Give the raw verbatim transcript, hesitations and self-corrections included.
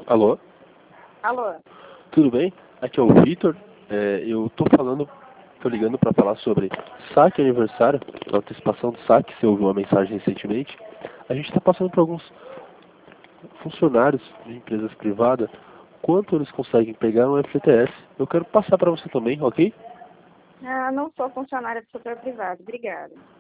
Alô? Alô? Tudo bem? Aqui é o Vitor. É, eu tô falando, tô ligando para falar sobre saque aniversário, antecipação do saque, você ouviu uma mensagem recentemente. A gente está passando por alguns funcionários de empresas privadas, quanto eles conseguem pegar no F G T S. Eu quero passar para você também, ok? Ah, não sou funcionária do setor privado. Obrigada.